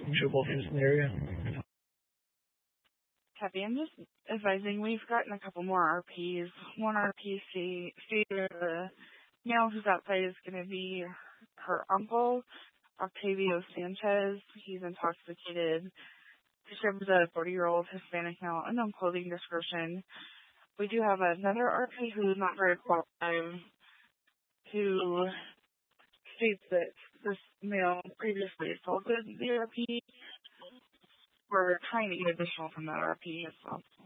suitable for this area. Happy. I'm just advising we've gotten a couple more RPs. One RP stated the male who's outside is going to be her uncle, Octavio Sanchez. He's intoxicated. Describes a 40-year-old Hispanic male, unknown clothing description. We do have another RP who's not very qualified, who states that this male previously assaulted the RP. We're trying to get additional from that RP as well.